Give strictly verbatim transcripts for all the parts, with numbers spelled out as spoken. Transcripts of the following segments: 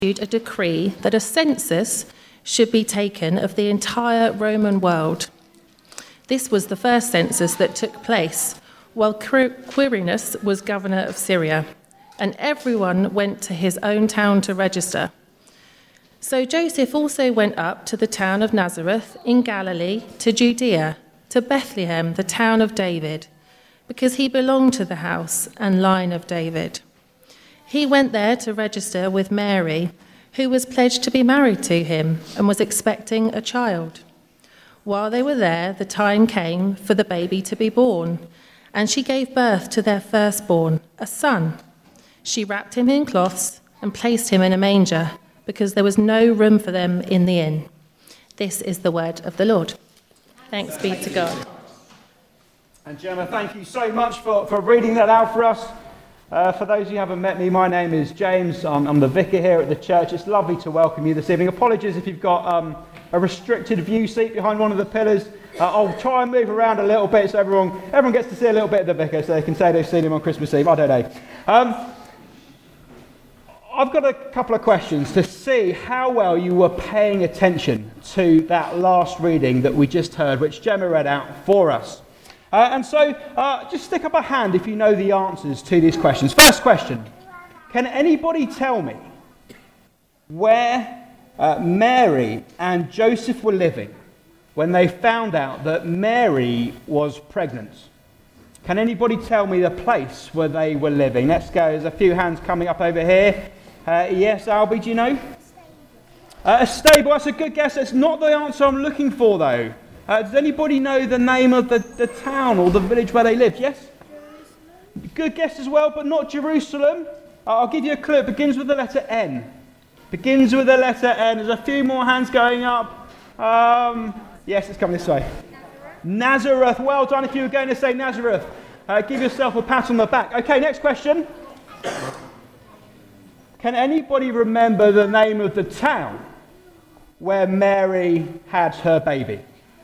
a decree that a census should be taken of the entire Roman world. This was the first census that took place while Quirinius was governor of Syria, and everyone went to his own town to register. So Joseph also went up to the town of Nazareth in Galilee, to Judea, to Bethlehem, the town of David, because he belonged to the house and line of David. He went there to register with Mary, who was pledged to be married to him and was expecting a child. While they were there, the time came for the baby to be born, and she gave birth to their firstborn, a son. She wrapped him in cloths and placed him in a manger, because there was no room for them in the inn. This is the word of the Lord. Thanks be to God. And Gemma, thank you so much for, for reading that out for us. Uh, for those who haven't met me, my name is James. I'm, I'm the vicar here at the church. It's lovely to welcome you this evening. Apologies if you've got um, a restricted view seat behind one of the pillars. Uh, I'll try and move around a little bit so everyone everyone gets to see a little bit of the vicar, so they can say they've seen him on Christmas Eve. I don't know. Um, I've got a couple of questions to see how well you were paying attention to that last reading that we just heard, which Gemma read out for us. Uh, and so, uh, just stick up a hand if you know the answers to these questions. First question, can anybody tell me where uh, Mary and Joseph were living when they found out that Mary was pregnant? Can anybody tell me the place where they were living? Let's go, there's a few hands coming up over here. Uh, yes, Albie, do you know? Uh, a stable, that's a good guess. That's not the answer I'm looking for, though. Uh, does anybody know the name of the, the town or the village where they lived? Yes? Good guess as well, but not Jerusalem. Uh, I'll give you a clue. It begins with the letter N. Begins with the letter N. There's a few more hands going up. Um, yes, it's coming this way. Nazareth. Well done if you were going to say Nazareth. Uh, give yourself a pat on the back. Okay, next question. Can anybody remember the name of the town where Mary had her baby?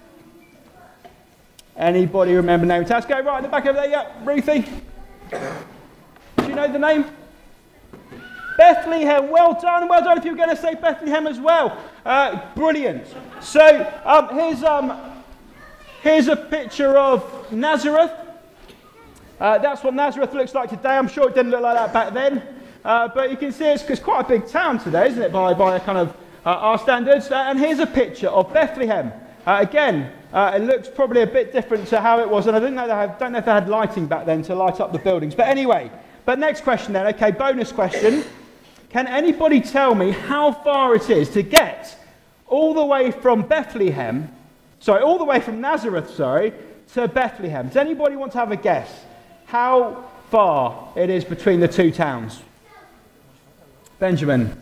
Anybody remember the name of the town? Let's go right in the back over there. Yeah, Ruthie. Do you know the name? Bethlehem. Well done. Well done if you were going to say Bethlehem as well. Uh, brilliant. So um, here's um, here's a picture of Nazareth. Uh, that's what Nazareth looks like today. I'm sure it didn't look like that back then. Uh, but you can see it's, it's quite a big town today, isn't it, by, by a kind of uh, our standards. Uh, and here's a picture of Bethlehem. Uh, again, uh, it looks probably a bit different to how it was. And I don't know, they have, don't know if they had lighting back then to light up the buildings. But anyway, but next question then. Okay, bonus question. Can anybody tell me how far it is to get all the way from Bethlehem, sorry, all the way from Nazareth, sorry, to Bethlehem? Does anybody want to have a guess how far it is between the two towns? Benjamin.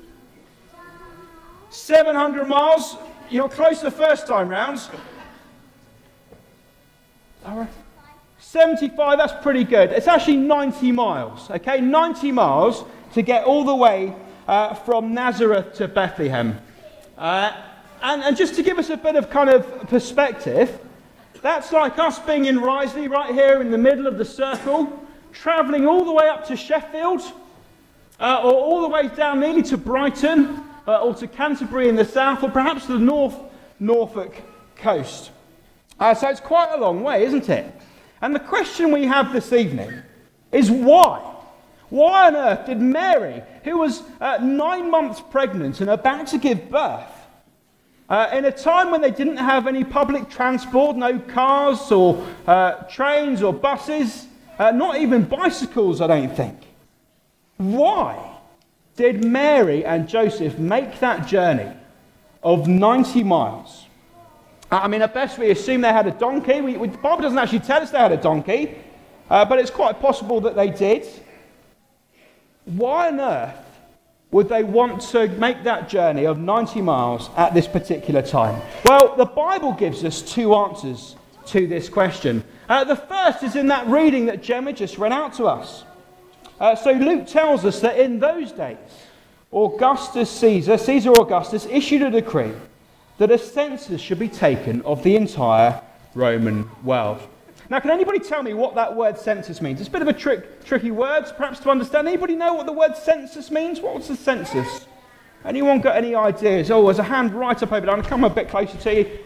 seven hundred miles. You're close the first time round. All right. seventy-five, that's pretty good. It's actually ninety miles, okay? ninety miles to get all the way uh, from Nazareth to Bethlehem. Uh, and, and just to give us a bit of kind of perspective, that's like us being in Risley, right here in the middle of the circle, travelling all the way up to Sheffield, uh, or all the way down nearly to Brighton, uh, or to Canterbury in the south, or perhaps the North Norfolk coast. Uh, so it's quite a long way, isn't it? And the question we have this evening is why? Why on earth did Mary, who was uh, nine months pregnant and about to give birth, uh, in a time when they didn't have any public transport, no cars or uh, trains or buses, uh, not even bicycles, I don't think. Why did Mary and Joseph make that journey of ninety miles? I mean, at best we assume they had a donkey. We, we, the Bible doesn't actually tell us they had a donkey, uh, but it's quite possible that they did. Why on earth would they want to make that journey of ninety miles at this particular time? Well, the Bible gives us two answers to this question. Uh, the first is in that reading that Gemma just read out to us. Uh, so Luke tells us that in those days, Augustus Caesar, Caesar Augustus, issued a decree that a census should be taken of the entire Roman world. Now, can anybody tell me what that word census means? It's a bit of a trick, tricky word, perhaps to understand. Anybody know what the word census means? What's the census Anyone got any ideas? Oh, there's a hand right up over there. I'm going to come a bit closer to you.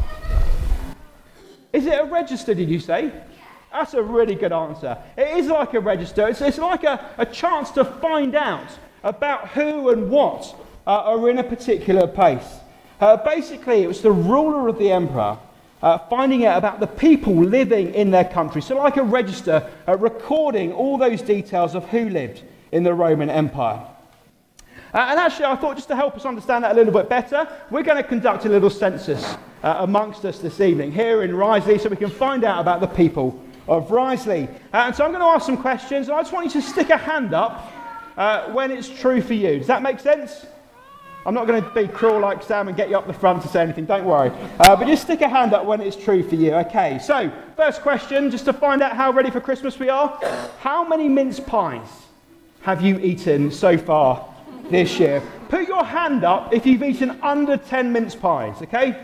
Is it a register, did you say? That's a really good answer. It is like a register. It's, it's like a, a chance to find out about who and what uh, are in a particular place. Uh, basically, it was the ruler of the emperor uh, finding out about the people living in their country. So like a register, uh, recording all those details of who lived in the Roman Empire. Uh, and actually, I thought just to help us understand that a little bit better, we're going to conduct a little census uh, amongst us this evening here in Risley so we can find out about the people of Risley. Uh, and so I'm going to ask some questions, and I just want you to stick a hand up uh, when it's true for you. Does that make sense? I'm not going to be cruel like Sam and get you up the front to say anything, don't worry. Uh, but just stick a hand up when it's true for you. Okay, so first question, just to find out how ready for Christmas we are. How many mince pies have you eaten so far this year? Put your hand up if you've eaten under ten mince pies, okay?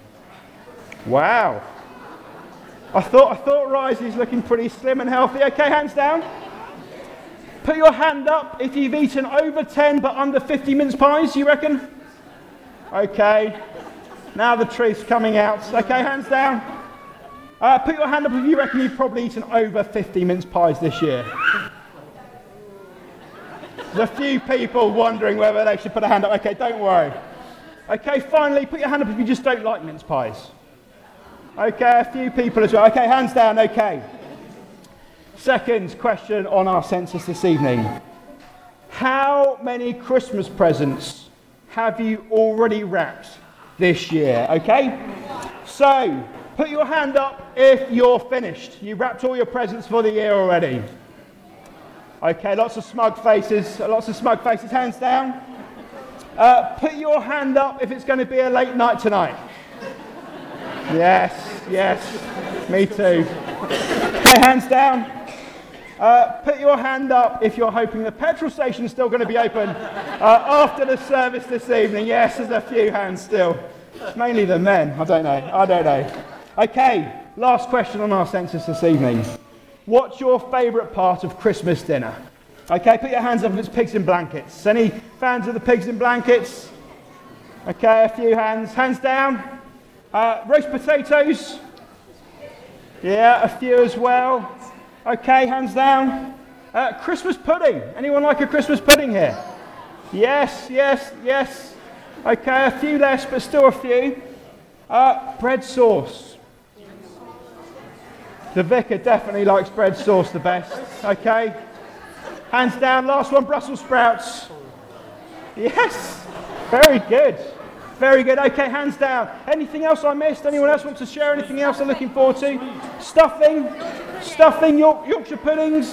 Wow. I thought, I thought Risey's looking pretty slim and healthy. Okay, hands down. Put your hand up if you've eaten over ten but under fifty mince pies, you reckon? Okay. Now the truth's coming out. Okay, hands down. Uh, put your hand up if you reckon you've probably eaten over fifty mince pies this year. There's a few people wondering whether they should put a hand up. Okay, don't worry. Okay, finally, put your hand up if you just don't like mince pies. Okay, a few people as well. Okay, hands down, okay. Second question on our census this evening. How many Christmas presents have you already wrapped this year? Okay? So, put your hand up if you're finished. You wrapped all your presents for the year already. Okay, lots of smug faces. Lots of smug faces. Hands down. Uh, put your hand up if it's going to be a late night tonight. Yes, yes. Me too. Okay, hands down. Uh, put your hand up if you're hoping the petrol station's still going to be open uh, after the service this evening. Yes, there's a few hands still. It's mainly the men. I don't know. I don't know. Okay, last question on our census this evening. What's your favourite part of Christmas dinner? Okay, put your hands up if it's pigs in blankets. Any fans of the pigs in blankets? Okay, a few hands. Hands down. Uh, roast potatoes? Yeah, a few as well. Okay, hands down. Uh, Christmas pudding. Anyone like a Christmas pudding here? Yes, yes, yes. Okay, a few less, but still a few. Uh, bread sauce. The vicar definitely likes bread sauce the best. Okay. Hands down. Last one, Brussels sprouts. Yes. Very good. Very good. Okay, hands down. Anything else I missed? Anyone else want to share anything else they're looking forward to? Stuffing? Stuffing, York, Yorkshire puddings?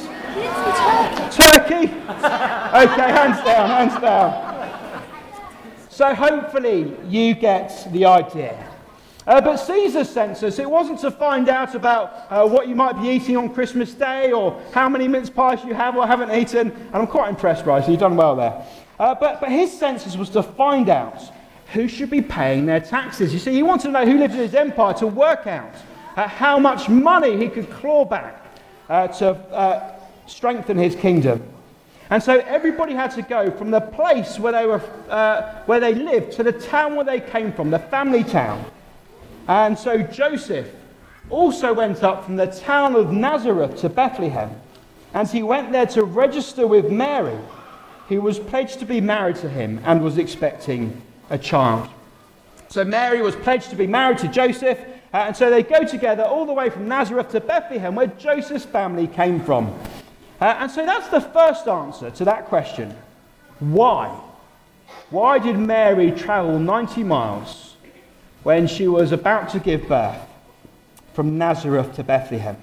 Turkey? Okay, hands down, hands down. So hopefully you get the idea. Uh, but Caesar's census, it wasn't to find out about uh, what you might be eating on Christmas Day or how many mince pies you have or haven't eaten. And I'm quite impressed, right? So you've done well there. Uh, but, but his census was to find out who should be paying their taxes. You see, he wanted to know who lived in his empire to work out uh, how much money he could claw back uh, to uh, strengthen his kingdom. And so everybody had to go from the place where they were, uh, where they lived to the town where they came from, the family town. And so Joseph also went up from the town of Nazareth to Bethlehem, and he went there to register with Mary, who was pledged to be married to him and was expecting a child. So Mary was pledged to be married to Joseph, uh, and so they go together all the way from Nazareth to Bethlehem, where Joseph's family came from. Uh, and so that's the first answer to that question. Why? Why did Mary travel ninety miles when she was about to give birth from Nazareth to Bethlehem?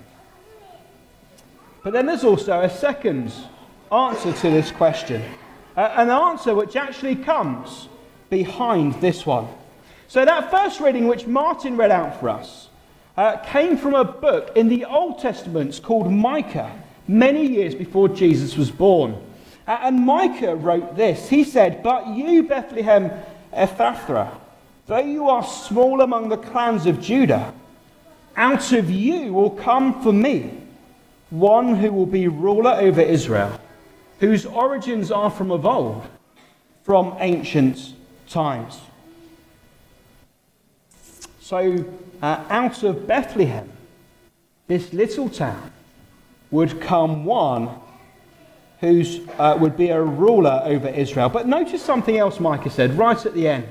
But then there's also a second answer to this question, uh, an answer which actually comes behind this one. So that first reading which Martin read out for us uh, came from a book in the Old Testament called Micah, many years before Jesus was born. Uh, and Micah wrote this. He said, "But you, Bethlehem Ephrathah, though you are small among the clans of Judah, out of you will come for me one who will be ruler over Israel, whose origins are from of old, from ancient times. So uh, out of Bethlehem, this little town, would come one who uh, would be a ruler over Israel. But notice something else Micah said right at the end.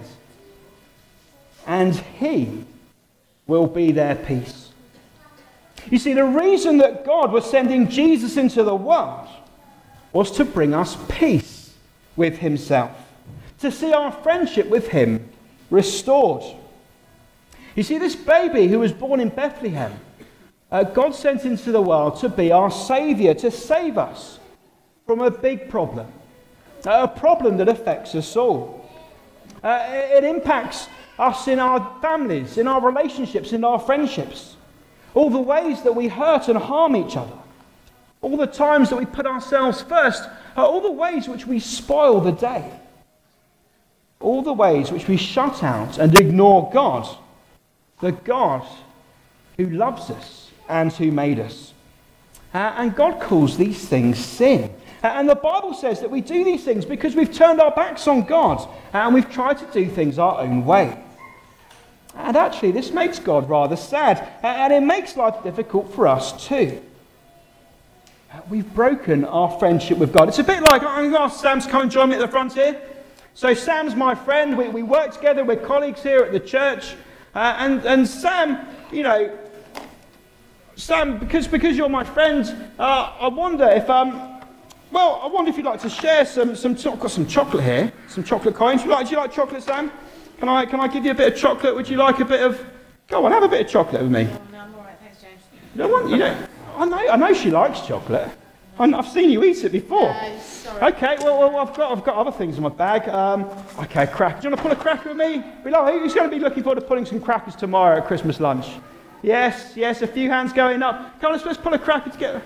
And he will be their peace. You see, the reason that God was sending Jesus into the world was to bring us peace with himself, to see our friendship with him restored. You see, this baby who was born in Bethlehem, uh, God sent into the world to be our saviour, to save us from a big problem, a problem that affects us all. Uh, it impacts us in our families, in our relationships, in our friendships, all the ways that we hurt and harm each other, all the times that we put ourselves first, uh, all the ways which we spoil the day, all the ways which we shut out and ignore God, the God who loves us and who made us. Uh, and God calls these things sin. Uh, and the Bible says that we do these things because we've turned our backs on God uh, and we've tried to do things our own way. And actually, this makes God rather sad, uh, and it makes life difficult for us too. Uh, we've broken our friendship with God. It's a bit like, I'm going to ask Sam to come and join me at the front here. So Sam's my friend. We, we work together. We're colleagues here at the church. Uh, and, and Sam, you know, Sam, because, because you're my friend, uh, I wonder if, um, well, I wonder if you'd like to share some, some, I've got some chocolate here, some chocolate coins. Do you like, do you like chocolate, Sam? Can I, can I give you a bit of chocolate? Would you like a bit of, go on, have a bit of chocolate with me. Oh, no, I'm all right, thanks, James. You don't want, you don't, I know, I know she likes chocolate. I, I've seen you eat it before. No, sorry. Okay, well, well, I've got, I've got other things in my bag. Um, okay, cracker. Do you want to pull a cracker with me? We love, who's going to be looking forward to pulling some crackers tomorrow at Christmas lunch? Yes, yes, a few hands going up. Come on, let's, let's pull a cracker together.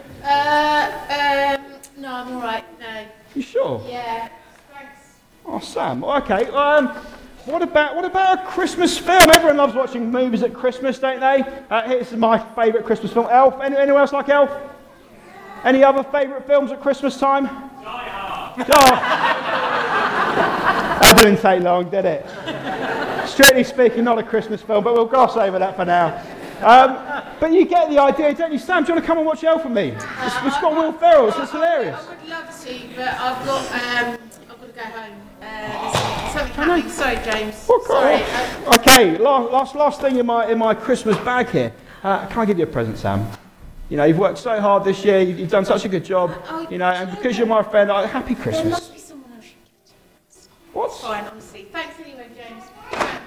Uh, um, no, I'm all right, no. You sure? Yeah, thanks. Oh, Sam. Okay. Um, what about what about a Christmas film? Everyone loves watching movies at Christmas, don't they? Uh, here's my favourite Christmas film, Elf. Any, anyone else like Elf? Any other favourite films at Christmas time? Die Hard. Oh. That didn't take long, did it? Strictly speaking, not a Christmas film, but we'll gloss over that for now. Um, but you get the idea, don't you? Sam, do you want to come and watch Elf with me? It's, it's got Will Ferrell, it's, it's hilarious. I would love to, but I've got, um, I've got to go home. Uh, there's something happening. Sorry, James. Okay. Sorry. Uh, Okay, last, last, last thing in my, in my Christmas bag here. Uh, can I give you a present, Sam? You know, you've worked so hard this year, you've, you've done such a good job, Oh, you know, and because you're my friend, uh, happy there Christmas. must be someone else you can do. What's? Fine, honestly. Thanks anyway, James. Thanks.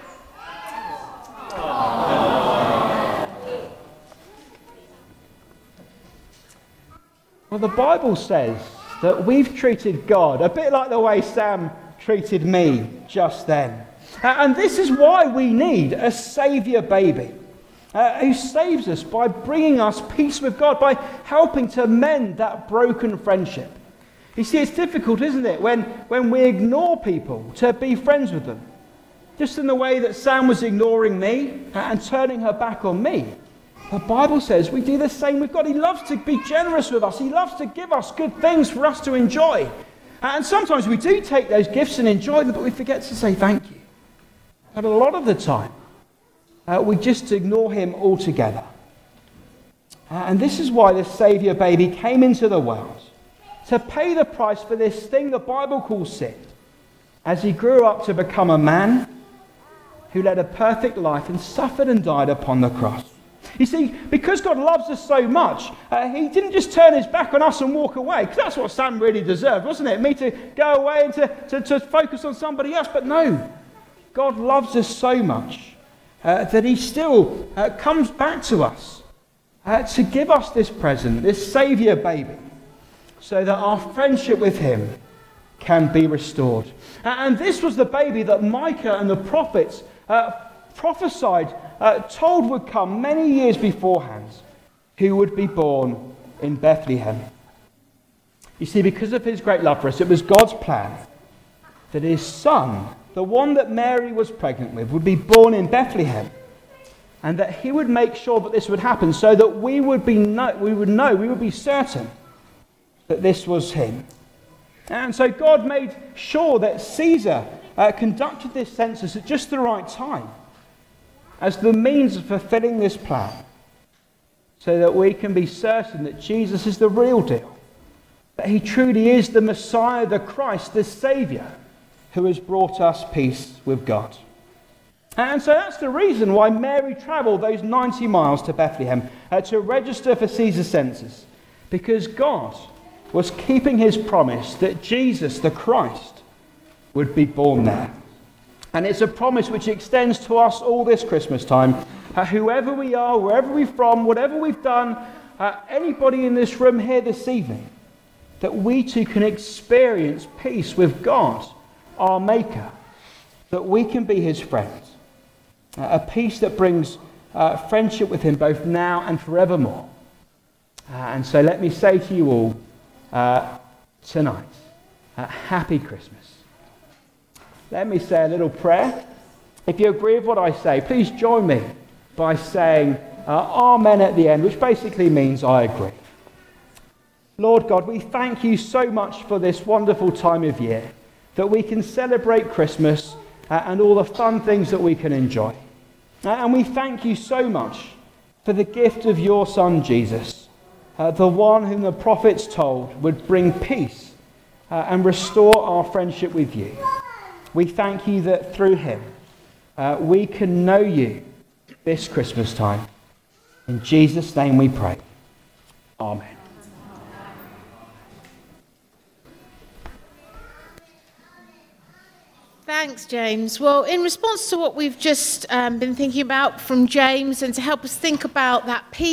Well, the Bible says that we've treated God a bit like the way Sam treated me just then. Uh, and this is why we need a saviour baby uh, who saves us by bringing us peace with God, by helping to mend that broken friendship. You see, it's difficult, isn't it, when, when we ignore people to be friends with them. Just in the way that Sam was ignoring me and turning her back on me. The Bible says we do the same with God. He loves to be generous with us. He loves to give us good things for us to enjoy. And sometimes we do take those gifts and enjoy them, but we forget to say thank you. But a lot of the time, uh, we just ignore him altogether. Uh, and this is why this Saviour baby came into the world, to pay the price for this thing the Bible calls sin, as he grew up to become a man who led a perfect life and suffered and died upon the cross. You see, because God loves us so much, uh, he didn't just turn his back on us and walk away, because that's what Sam really deserved, wasn't it? Me to go away and to, to, to focus on somebody else. But no, God loves us so much uh, that he still uh, comes back to us uh, to give us this present, this Saviour baby, so that our friendship with him can be restored. Uh, and this was the baby that Micah and the prophets uh, prophesied Uh, told would come many years beforehand, who would be born in Bethlehem. You see, because of his great love for us, it was God's plan that his son, the one that Mary was pregnant with, would be born in Bethlehem, and that he would make sure that this would happen, so that we would be know, we would know, we would be certain that this was him. And so God made sure that Caesar uh, conducted this census at just the right time as the means of fulfilling this plan, so that we can be certain that Jesus is the real deal, that he truly is the Messiah, the Christ, the Saviour, who has brought us peace with God. And so that's the reason why Mary travelled those ninety miles to Bethlehem uh, to register for Caesar's census, because God was keeping his promise that Jesus, the Christ, would be born there. And it's a promise which extends to us all this Christmas time. Uh, whoever we are, wherever we're from, whatever we've done, uh, anybody in this room here this evening, that we too can experience peace with God, our Maker, that we can be his friends. Uh, a peace that brings uh, friendship with him both now and forevermore. Uh, and so let me say to you all uh, tonight, uh, happy Christmas. Let me say a little prayer. If you agree with what I say, please join me by saying uh, Amen at the end, which basically means I agree. Lord God, we thank you so much for this wonderful time of year, that we can celebrate Christmas uh, and all the fun things that we can enjoy. Uh, and we thank you so much for the gift of your Son, Jesus, uh, the one whom the prophets told would bring peace uh, and restore our friendship with you. We thank you that through him uh, we can know you this Christmas time. In Jesus' name we pray. Amen. Thanks, James. Well, in response to what we've just um, been thinking about from James, and to help us think about that peace